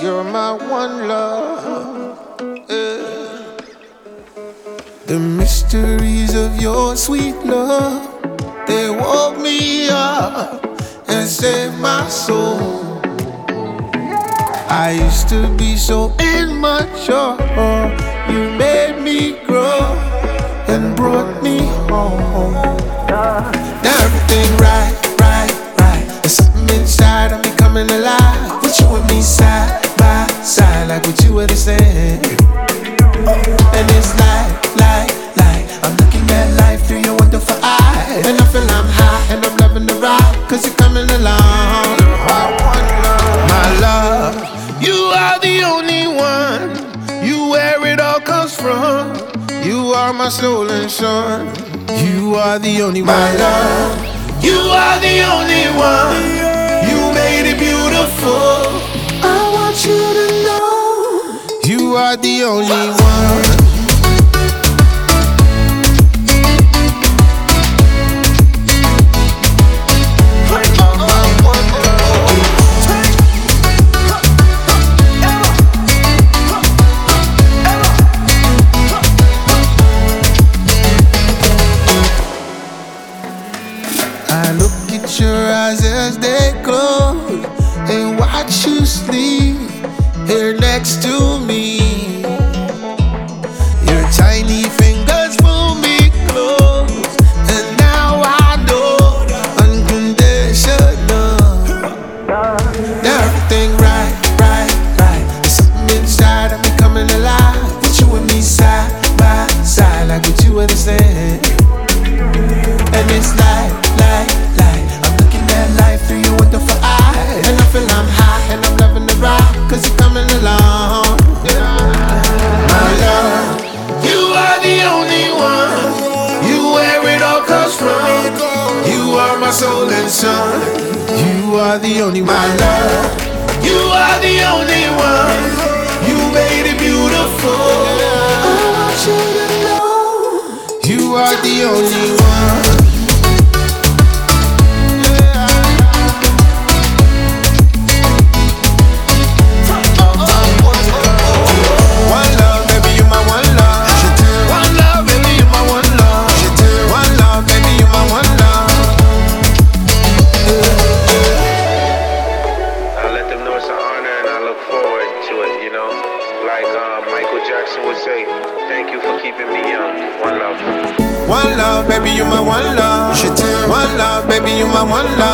You're my one love. Yeah. The mysteries of your sweet love, they woke me up and saved my soul. I used to be so immature. You made me grow and brought me home. Now everything right. There's something inside of me coming alive. With you and me side by side, like what you were saying. And it's like I'm looking at life through your wonderful eyes. And I feel I'm high and I'm loving the ride, cause you're coming along. My love, you are the only one. You where it all comes from. You are my soul and sun. You are the only one. My love, you are the only one. You made it beautiful. I want you to know you are the only one. I look at your eyes as they close and watch you sleep here next to me. Your tiny fingers pull me close, and now I know unconditional. Now everything right. There's something inside of me coming alive. With you and me side by side, like what you were saying. And it's like I'm looking at life through your wonderful eyes. And I feel I'm high and I'm loving the ride, cause you're coming along. My love, you are the only one. You where it all comes from. You are my soul and sun. You are the only one. My love, you are the only one. You made it beautiful. I want you to know you are the only one. Thank you for keeping me young. One love. One love, baby, you my one love. One love, baby, you my one love.